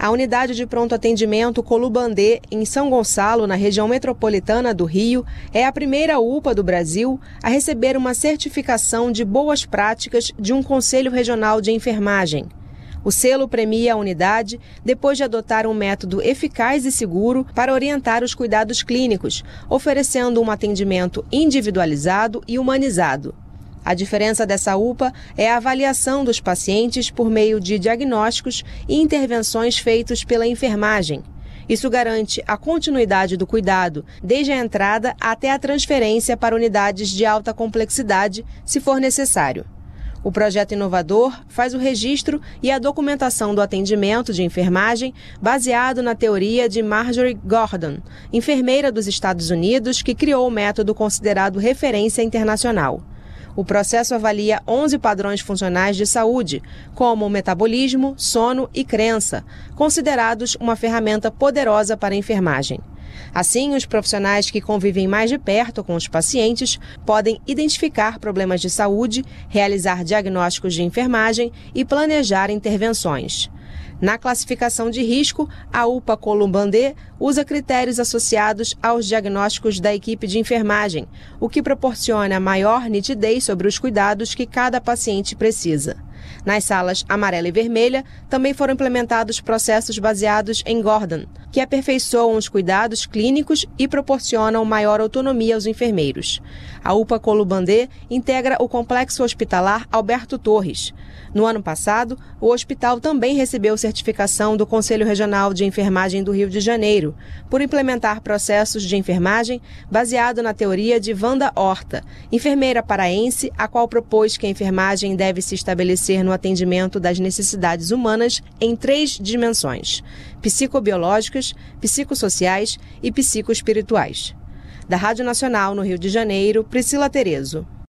A unidade de pronto atendimento Colubandê, em São Gonçalo, na região metropolitana do Rio, é a primeira UPA do Brasil a receber uma certificação de boas práticas de um Conselho Regional de Enfermagem. O selo premia a unidade depois de adotar um método eficaz e seguro para orientar os cuidados clínicos, oferecendo um atendimento individualizado e humanizado. A diferença dessa UPA é a avaliação dos pacientes por meio de diagnósticos e intervenções feitos pela enfermagem. Isso garante a continuidade do cuidado, desde a entrada até a transferência para unidades de alta complexidade, se for necessário. O projeto inovador faz o registro e a documentação do atendimento de enfermagem baseado na teoria de Marjorie Gordon, enfermeira dos Estados Unidos que criou o método considerado referência internacional. O processo avalia 11 padrões funcionais de saúde, como metabolismo, sono e crença, considerados uma ferramenta poderosa para a enfermagem. Assim, os profissionais que convivem mais de perto com os pacientes podem identificar problemas de saúde, realizar diagnósticos de enfermagem e planejar intervenções. Na classificação de risco, a UPA Colubandê usa critérios associados aos diagnósticos da equipe de enfermagem, o que proporciona maior nitidez sobre os cuidados que cada paciente precisa. Nas salas amarela e vermelha, também foram implementados processos baseados em Gordon, que aperfeiçoam os cuidados clínicos e proporcionam maior autonomia aos enfermeiros. A UPA Colubandê integra o Complexo Hospitalar Alberto Torres. No ano passado, o hospital também recebeu certificação do Conselho Regional de Enfermagem do Rio de Janeiro, por implementar processos de enfermagem baseado na teoria de Wanda Horta, enfermeira paraense, a qual propôs que a enfermagem deve se estabelecer no atendimento das necessidades humanas em 3 dimensões: psicobiológicas, psicossociais e psicoespirituais. Da Rádio Nacional, no Rio de Janeiro, Priscila Terezo.